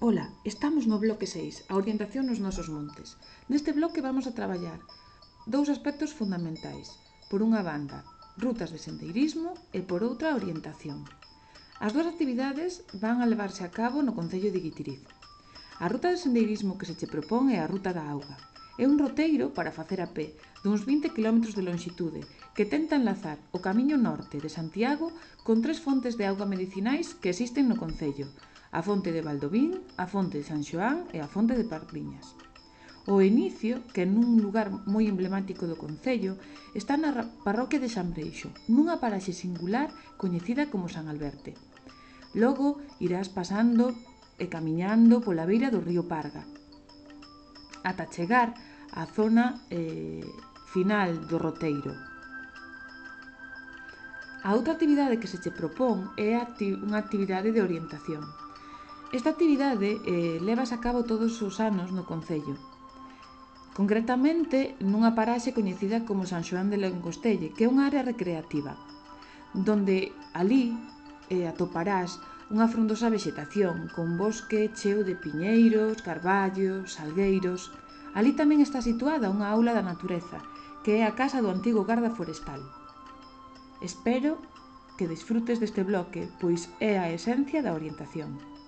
Ola, estamos no bloque 6, a orientación nos nosos montes. Neste bloque vamos a traballar dous aspectos fundamentais. Por unha banda, rutas de sendeirismo e por outra, a orientación. As dúas actividades van a levarse a cabo no concello de Guitiriz. A ruta de sendeirismo que se che propón é a Ruta da Auga. É un roteiro para facer a pé, duns 20 km de longitude, que tenta enlazar o camiño norte de Santiago con 3 fontes de auga medicinais que existen no concello: a fonte de Valdovín, a fonte de San Xoán e a fonte de Pardiñas. O inicio, que é nun lugar moi emblemático do concello, está na parroquia de San Breixo, nunha paraxe singular coñecida como San Alberte. Logo irás pasando e camiñando pola beira do río Parga, ata chegar á zona final do roteiro. A outra actividade que se che propón é unha actividade de orientación. Esta actividade levas a cabo todos os anos no concello, concretamente nunha paraxe coñecida como San Xoán de Lengostelle, que é unha área recreativa, donde alí atoparás unha frondosa vexetación con bosque cheo de piñeiros, carballos, salgueiros. Alí tamén está situada unha aula da natureza, que é a casa do antigo garda forestal. Espero que desfrutes deste bloque, pois é a esencia da orientación.